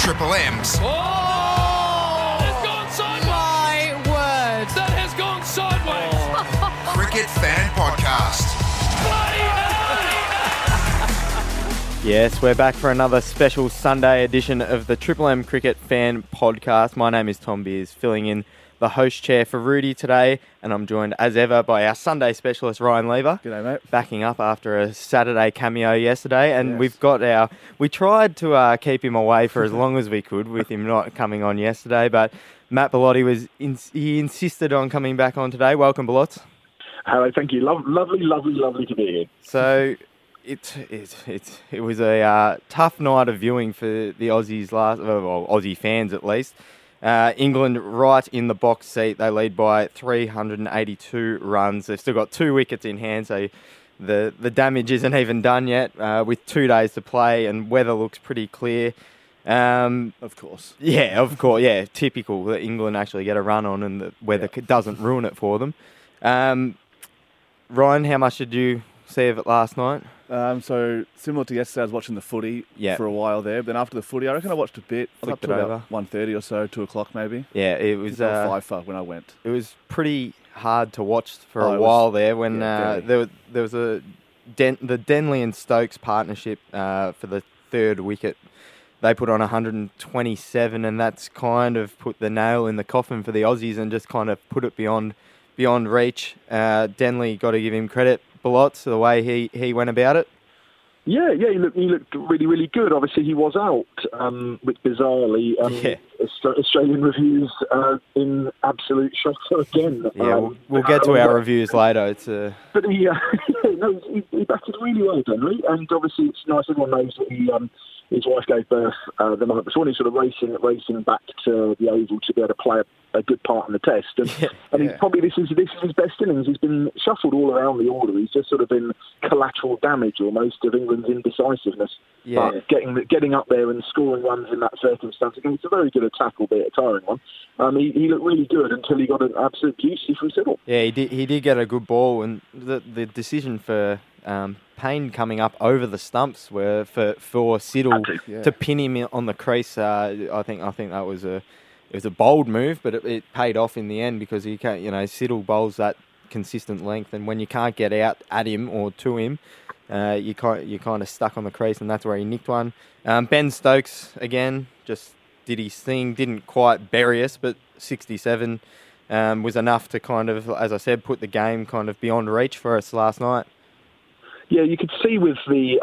Triple M's. Oh! That has gone sideways. My word. That has gone sideways. Cricket Fan Podcast. Yes, we're back for another special Sunday edition of the Triple M Cricket Fan Podcast. My name is Tom Beers, filling in the host chair for Rudy today, and I'm joined as ever by our Sunday specialist Ryan Lever. G'day, mate. Backing up after a Saturday cameo yesterday, and Yes. we've got we tried to keep him away for as long as we could with him not coming on yesterday, but Matt Bellotti he insisted on coming back on today. Welcome, Bellots. Hello, thank you. Lovely to be here. So it was a tough night of viewing for the Aussies Aussie fans at least. England right in the box seat. They lead by 382 runs. They've still got 2 wickets in hand, so the damage isn't even done yet. With 2 days to play and weather looks pretty clear. Of course. Yeah, of course. Yeah, typical that England actually get a run on and the weather doesn't ruin it for them. Ryan, how much did you see of it last night? So similar to yesterday, I was watching the footy for a while there. But then after the footy, I reckon I watched a bit. Up to about 1:30 or so, 2 o'clock maybe. Yeah, it was FIFA when I went. It was pretty hard to watch for a while there when there was the Denley and Stokes partnership for the third wicket. They put on 127, and that's kind of put the nail in the coffin for the Aussies and just kind of put it beyond reach. Denley, got to give him credit, Bellots, the way he went about it. Yeah, he looked really good. Obviously, he was out, which bizarrely, Australian reviews in absolute shock again. Yeah, we'll get to our reviews later. But he batted really well, Denley, and obviously it's nice. Everyone knows that his wife gave birth the night before, and he's sort of racing back to the Oval to be able to play a good part in the test. And he's probably this is his best innings. He's been shuffled all around the order. He's just sort of been collateral damage almost of England's indecisiveness. Yeah. But getting up there and scoring runs in that circumstance against a very good attack, albeit a tiring one. He looked really good until he got an absolute beauty from Siddle. Yeah, he did get a good ball, and the decision for Payne coming up over the stumps were for Siddle to pin him on the crease. I think that was it was a bold move, but it paid off in the end because he can't. Siddle bowls that consistent length, and when you can't get out at him or to him, you're kind of stuck on the crease, and that's where he nicked one. Ben Stokes again just did his thing, didn't quite bury us, but 67 was enough to kind of, as I said, put the game kind of beyond reach for us last night. Yeah, you could see with the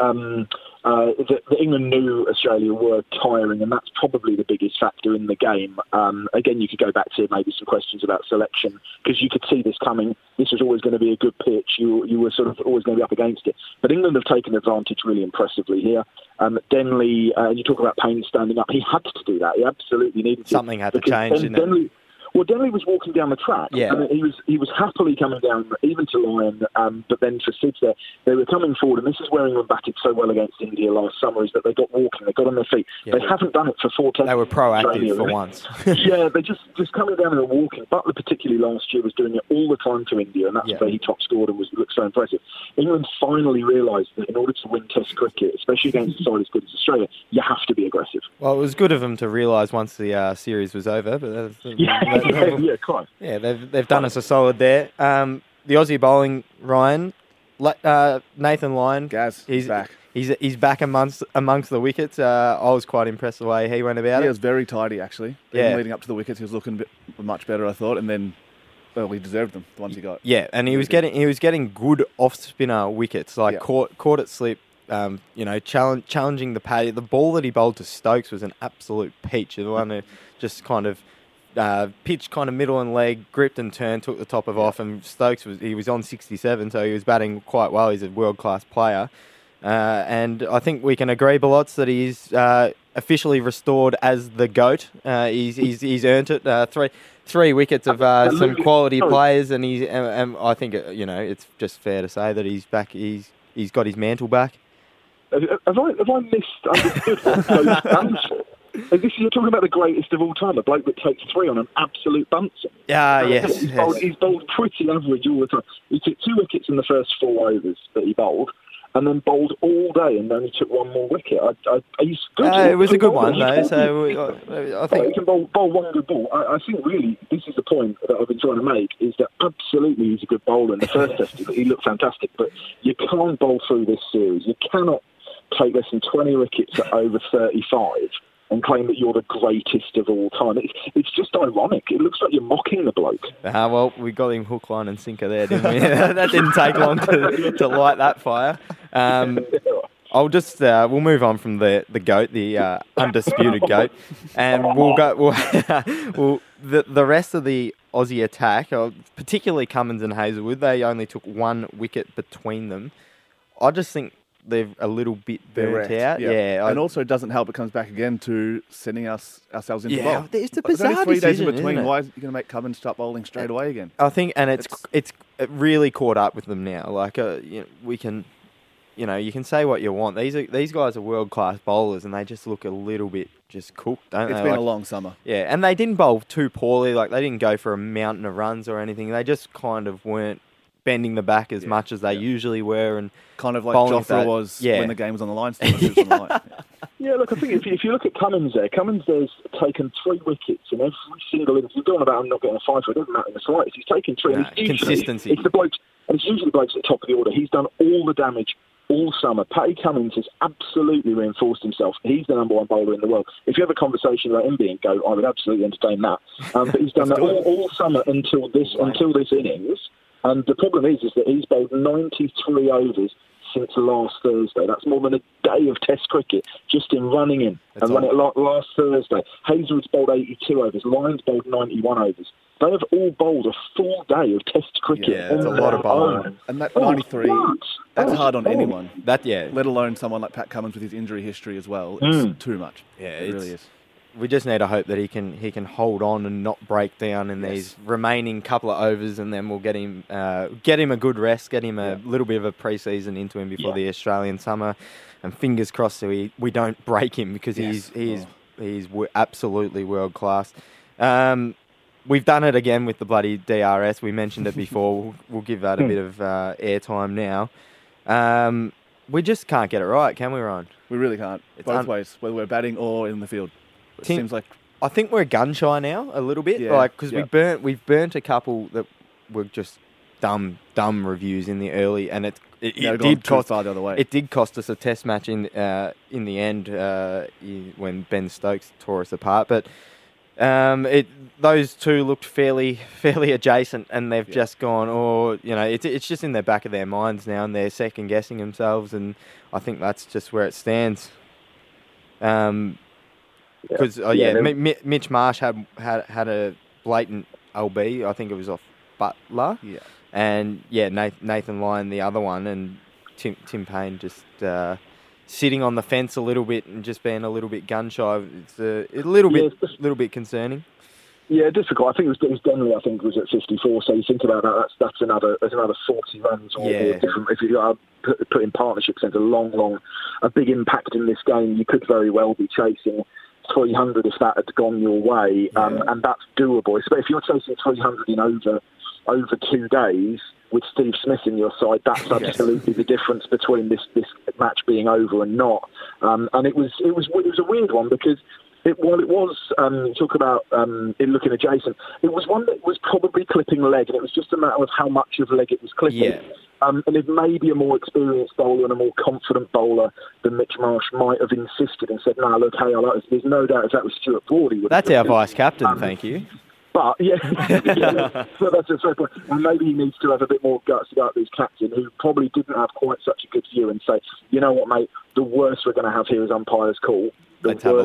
England knew Australia were tiring, and that's probably the biggest factor in the game. Again, you could go back to maybe some questions about selection, because you could see this coming. This was always going to be a good pitch. You were sort of always going to be up against it. But England have taken advantage really impressively here. Denley, you talk about Payne standing up. He had to do that. He absolutely needed to. Something had to change, didn't it? Well, Denley was walking down the track, and he was happily coming down, even to Lyon, but then for Sids there, they were coming forward, and this is where England batted so well against India last summer, is that they got walking, they got on their feet. Yeah, they haven't done it for 4 tests. They were proactive for once. Yeah, they just coming down and walking. Butler, particularly last year, was doing it all the time to India, and that's where he top scored and looked so impressive. England finally realised that in order to win Test cricket, especially against a side as good as Australia, you have to be aggressive. Well, it was good of them to realise once the series was over, but quite. Yeah, they've done us a solid there. The Aussie bowling, Ryan, Nathan Lyon, Gaz, he's back. He's back amongst the wickets. I was quite impressed the way he went about it. He was very tidy, actually. Even leading up to the wickets, he was looking much better, I thought, and then he deserved them, the ones he got. Yeah, and he was getting good off spinner wickets, caught at slip. Challenging the pad. The ball that he bowled to Stokes was an absolute peach. The one that just kind of pitched kind of middle and leg, gripped and turned, took the top of off, and Stokes was on 67, so he was batting quite well. He's a world-class player. And I think we can agree, Bellots, that he's officially restored as the GOAT. He's earned it. Three wickets of some quality players, and I think it's just fair to say that he's back. He's got his mantle back. Have I misunderstood what GOAT stands for? You're talking about the greatest of all time, a bloke that takes 3 on an absolute bunting. Yes. He's bowled pretty average all the time. He took 2 wickets in the first 4 overs that he bowled. and then bowled all day and only took one more wicket. He's good. It was a good one, though. So I think he can bowl one good ball. I think really this is the point that I've been trying to make, is that absolutely he's a good bowler in the first test. He looked fantastic, but you can't bowl through this series. You cannot take less than 20 wickets at over 35 and claim that you're the greatest of all time. It's just ironic. It looks like you're mocking the bloke. Well, we got him hook, line and sinker there, didn't we? That didn't take long to light that fire. I'll just we'll move on from the GOAT, the undisputed GOAT, and we'll go. The rest of the Aussie attack, particularly Cummins and Hazlewood, they only took one wicket between them. I just think they're a little bit burnt out. Yeah. And also it doesn't help. It comes back again to sending ourselves into bowl. It's a bizarre only 3 days decision, in between. Isn't it? Why are you going to make Cummins start bowling straight away again? I think, and it's really caught up with them now. Like we can, you can say what you want. These guys are world class bowlers, and they just look a little bit just cooked, don't they? It's been a long summer. Yeah, and they didn't bowl too poorly. Like they didn't go for a mountain of runs or anything. They just kind of weren't bending the back as much as they usually were, and kind of like Jofra was when the game was on the line. Yeah, look, I think if you look at Cummins there's taken 3 wickets in every single innings. You're going about him not getting a five, it doesn't matter in the slightest. He's taken 3. And consistency. It's the blokes, and it's usually the blokes at the top of the order. He's done all the damage all summer. Paddy Cummins has absolutely reinforced himself. He's the number 1 bowler in the world. If you have a conversation about him being GOAT, I would absolutely entertain that. But he's done that all summer until this innings. And the problem is that he's bowled 93 overs since last Thursday. That's more than a day of Test cricket just in running in. And running last Thursday. Hazlewood's bowled 82 overs. Lyons bowled 91 overs. They have all bowled a full day of Test cricket. Yeah, that's a lot of bowling. And that 93, that's hard on anyone. Let alone someone like Pat Cummins with his injury history as well. It's too much. Yeah, it really is. We just need to hope that he can hold on and not break down in these remaining couple of overs, and then we'll get him a good rest, get him a little bit of a pre-season into him before the Australian summer, and fingers crossed so we don't break him, because he's absolutely world class. We've done it again with the bloody DRS. We mentioned it before. We'll give that a bit of airtime now. We just can't get it right, can we, Ryan? We really can't. Both ways, whether we're batting or in the field. It seems like I think we're gun shy now a little bit, because we've burnt a couple that were just dumb reviews in the early, and it did cost far the other way. It did cost us a Test match in the end when Ben Stokes tore us apart, but those two looked fairly adjacent, and they've just gone. It's just in the back of their minds now, and they're second guessing themselves, and I think that's just where it stands. Because Mitch Marsh had a blatant LB. I think it was off Butler. Yeah, and Nathan Lyon the other one, and Tim Payne just sitting on the fence a little bit and just being a little bit gun shy. It's a little bit concerning. Yeah, difficult. I think it was Denley. I think was at 54. So you think about that. That's another 40 runs. Or different. If you put in partnerships, there's a big impact in this game. You could very well be chasing 300 if that had gone your way, and that's doable. But if you're chasing 300 in over 2 days with Steve Smith in your side, that's absolutely the difference between this match being over and not. And it was a weird one, because while it was talk about it looking adjacent, it was one that was probably clipping leg, and it was just a matter of how much of leg it was clipping. Yeah. And if maybe a more experienced bowler and a more confident bowler than Mitch Marsh might have insisted and said, "No, look, hey, I like this." There's no doubt if that was Stuart Broad, he would. That's our vice captain, thank you. But so that's a fair point. And maybe he needs to have a bit more guts about this captain, who probably didn't have quite such a good view, and say, "You know what, mate? The worst we're going to have here is umpire's call. You've got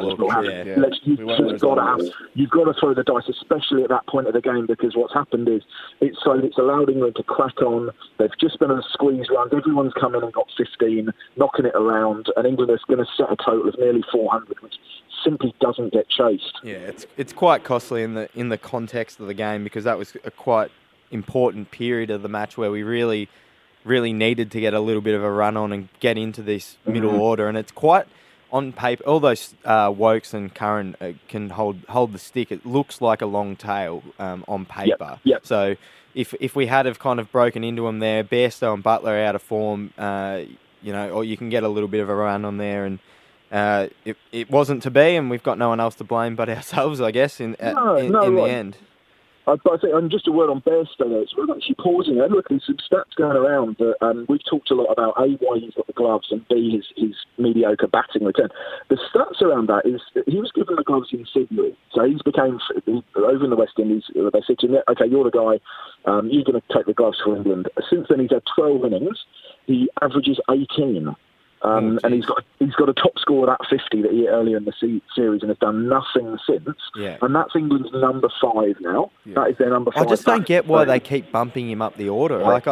to throw the dice, especially at that point of the game, because what's happened is it's allowed England to crack on. They've just been on a squeeze runs. Everyone's come in and got 15, knocking it around, and England is going to set a total of nearly 400, which simply doesn't get chased. Yeah, it's quite costly in the context of the game, because that was a quite important period of the match where we really needed to get a little bit of a run on and get into this middle order, and it's quite. On paper, although Wokes and Curran can hold the stick, it looks like a long tail on paper. Yep. So if we had have kind of broken into them there, Bairstow and Butler out of form, or you can get a little bit of a run on there, and it wasn't to be, and we've got no one else to blame but ourselves, I guess, in the end. I think, just a word on Bairstow, though. It's worth actually pausing there. Look, there's some stats going around that we've talked a lot about, A, why he's got the gloves, and B, his mediocre batting return. The stats around that is that he was given the gloves in February. So he's became, over in the West Indies, they said to him, OK, you're the guy, you're going to take the gloves for England. Since then, he's had 12 innings. He averages 18. And he's got a top score at 50 that he hit earlier in the series and has done nothing since. Yeah. And that's England's number 5 now. Yeah. That is their number 5. I just don't get why they keep bumping him up the order. Right.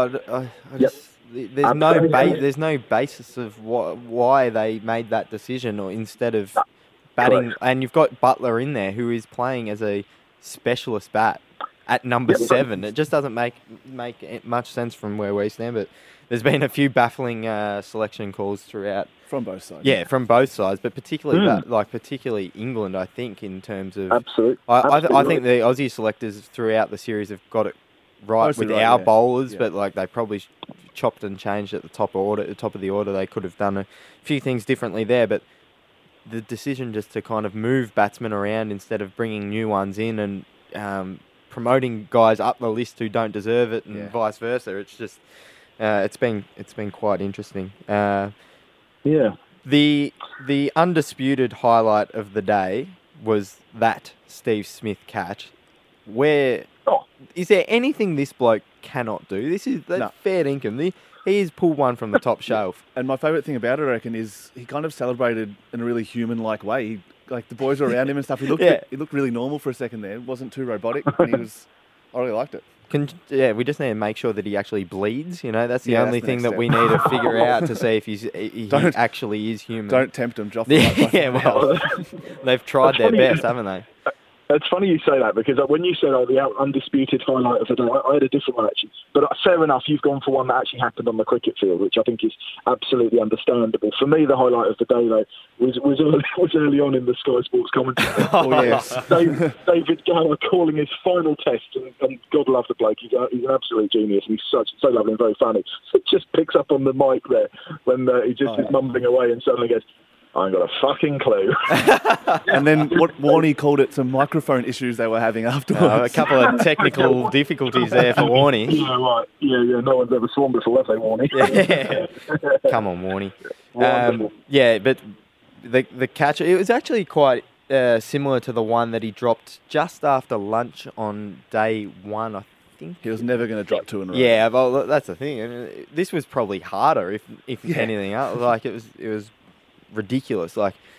There's no basis of why they made that decision, or instead of batting. Correct. And you've got Butler in there who is playing as a specialist bat at number 7. It just doesn't make much sense from where we stand, but there's been a few baffling selection calls throughout. From both sides. Yeah, from both sides, but particularly England, I think, in terms of... Absolutely. I think the Aussie selectors throughout the series have got it right mostly with our bowlers, but they probably chopped and changed at the top of the order. They could have done a few things differently there, but the decision just to kind of move batsmen around instead of bringing new ones in and promoting guys up the list who don't deserve it, and vice versa, it's just... It's been quite interesting. The undisputed highlight of the day was that Steve Smith catch. Is there anything this bloke cannot do? This is fair dinkum. He's pulled one from the top shelf. And my favourite thing about it, I reckon, is he kind of celebrated in a really human-like way. The boys were around him and stuff. He looked really normal for a second there. It wasn't too robotic. And I really liked it. We just need to make sure that he actually bleeds. That's the only thing that we need to figure out to see if he actually is human. Don't tempt him, Joff. They've tried their best, haven't they? It's funny you say that, because when you said the undisputed highlight of the day, I had a different one actually. But fair enough, you've gone for one that actually happened on the cricket field, which I think is absolutely understandable. For me, the highlight of the day, though, was early on in the Sky Sports commentary. David Gower calling his final test, and God love the bloke. He's an absolute genius, and he's so lovely and very funny. So it just picks up on the mic there when he just is mumbling away and suddenly goes, I ain't got a fucking clue. And then what Warney called it, some microphone issues they were having afterwards. A couple of technical difficulties there for Warney. Yeah, right. Yeah, no one's ever sworn before, have they, Warney? Yeah. Come on, Warney. But the catch, it was actually quite similar to the one that he dropped just after lunch on day 1, I think. He was never going to drop 2 in a row. Yeah, well, that's the thing. This was probably harder, if anything else. It was ridiculous.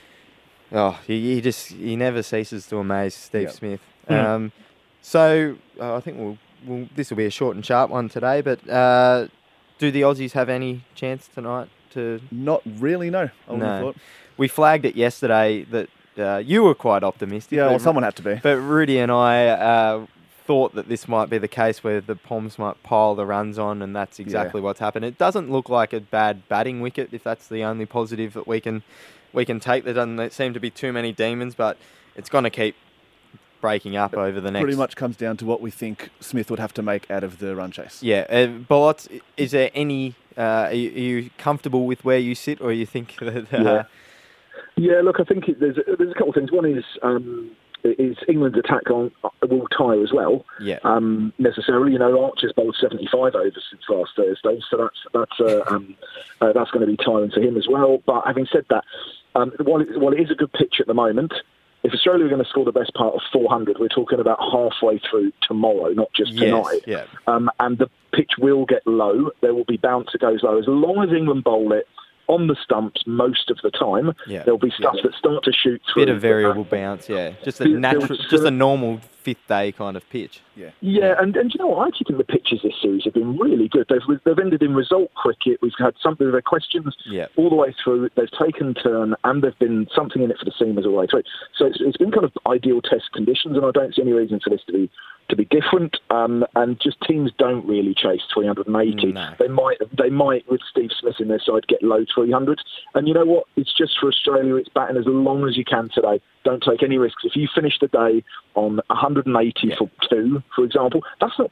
He never ceases to amaze Steve Smith. So I think this will be a short and sharp one today, but do the Aussies have any chance tonight to... Not really, no. I wouldn't have thought. We flagged it yesterday that you were quite optimistic. Yeah, well, someone had to be. But Rudy and I thought that this might be the case where the Poms might pile the runs on, and that's exactly what's happened. It doesn't look like a bad batting wicket, if that's the only positive that we can take. There doesn't seem to be too many demons, but it's going to keep breaking up over the next... Pretty much comes down to what we think Smith would have to make out of the run chase. Yeah, Bolotz, is there any... are you comfortable with where you sit, or you think that... Yeah, look, I think there's a couple of things. One is England's attack will tie as well. Yeah. Necessarily, Archer's bowled 75 overs since last Thursday, so that's going to be tiring for him as well. But having said that, while it is a good pitch at the moment, if Australia are going to score the best part of 400, we're talking about halfway through tomorrow, not just tonight. Yeah. And the pitch will get low. There will be bounce that goes low. As long as England bowl it on the stumps most of the time, there'll be stuff that start to shoot through. Bit of variable bounce, just a normal fifth day kind of pitch. Yeah, and you know what? I actually think the pitches this series have been really good. They've ended in result cricket. We've had something of their questions all the way through. They've taken turn, and there've been something in it for the seamers all the way through. So it's been kind of ideal test conditions, and I don't see any reason for this to be different. And just teams don't really chase 380. No. They might with Steve Smith in their side get low 300s. And you know what? It's just for Australia. It's batting as long as you can today. Don't take any risks. If you finish the day on 180 for 2, for example, that's not bad.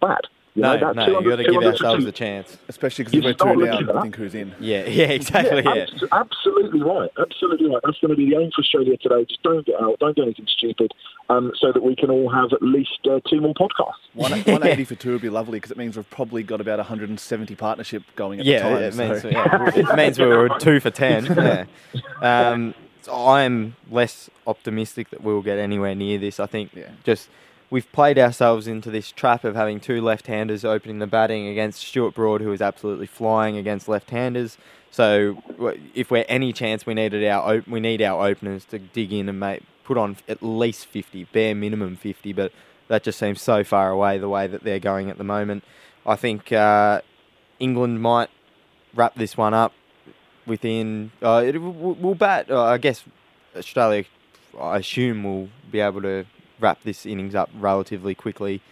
No, you've got to give ourselves a chance. Especially because we're 2 down, I think who's in. Yeah, exactly. Yeah. Absolutely right. Absolutely right. That's going to be the aim for Australia today. Just don't get out, don't do anything stupid, so that we can all have at least 2 more podcasts. 180 for 2 would be lovely because it means we've probably got about 170 partnership going at the time. It means we were 2 for 10. Yeah. So I'm less optimistic that we'll get anywhere near this. I think just we've played ourselves into this trap of having 2 left-handers opening the batting against Stuart Broad, who is absolutely flying against left-handers. So if we're any chance, we need our openers to dig in and put on at least 50, bare minimum 50, but that just seems so far away the way that they're going at the moment. I think England might wrap this one up within... we'll bat... I guess Australia, I assume, will be able to wrap this innings up relatively quickly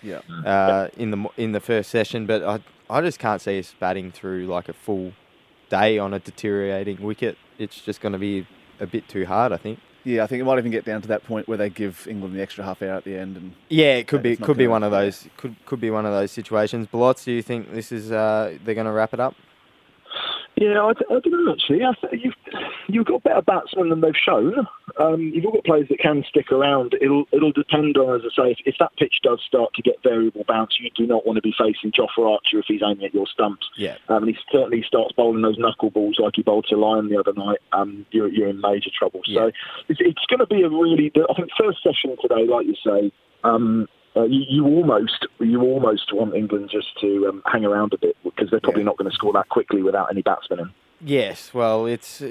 in the first session, but I just can't see us batting through like a full day on a deteriorating wicket. It's just going to be a bit too hard, I think. Yeah, I think it might even get down to that point where they give England the extra half hour at the end. And it could be one of those. Could be one of those situations. Balotz, do you think this is they're going to wrap it up? Yeah, I don't know, actually. You've got better batsmen than they've shown. You've all got players that can stick around. It'll depend on, as I say, if that pitch does start to get variable bounce, you do not want to be facing Jofra Archer if he's aiming at your stumps. Yeah. And he certainly starts bowling those knuckleballs like he bowled to Lyon the other night. You're in major trouble. Yeah. So it's going to be a really... I think first session today, like you say... You almost want England just to hang around a bit because they're probably not going to score that quickly without any batsmen in. Yes, well,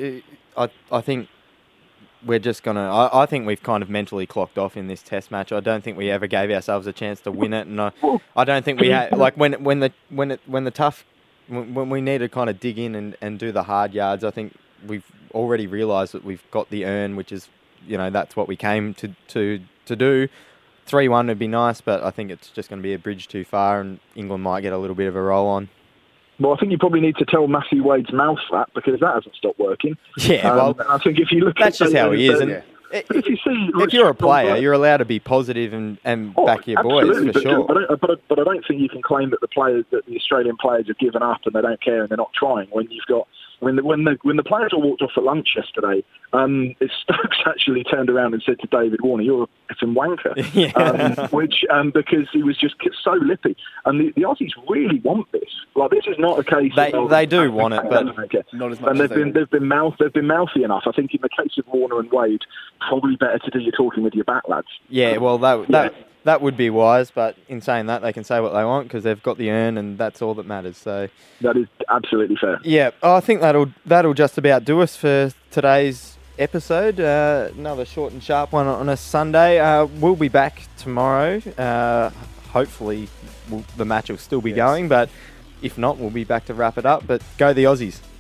I think we're just going to... I think we've kind of mentally clocked off in this Test match. I don't think we ever gave ourselves a chance to win it, and I don't think we had... Like when we need to kind of dig in and do the hard yards, I think we've already realised that we've got the earn, which is, that's what we came to do. 3-1 would be nice, but I think it's just going to be a bridge too far and England might get a little bit of a roll on. Well, I think you probably need to tell Matthew Wade's mouth that because that hasn't stopped working. Yeah, well, I think if you look that's just how he is. And if you're a player, you're allowed to be positive and back your boys, for sure. But I don't think you can claim that the Australian players have given up and they don't care and they're not trying when you've got... When the players all walked off at lunch yesterday, Stokes actually turned around and said to David Warner, "You're a effing wanker," because he was just so lippy. And the Aussies really want this. Like, this is not a case. They do want it, but not as much. And they've been mouthy enough. I think in the case of Warner and Wade, probably better to do your talking with your back lads. Yeah, well, that would be wise, but in saying that, they can say what they want because they've got the earn and that's all that matters. So that is absolutely fair. Yeah, I think that'll just about do us for today's episode. Another short and sharp one on a Sunday. We'll be back tomorrow. Hopefully the match will still be going, but if not, we'll be back to wrap it up. But go the Aussies.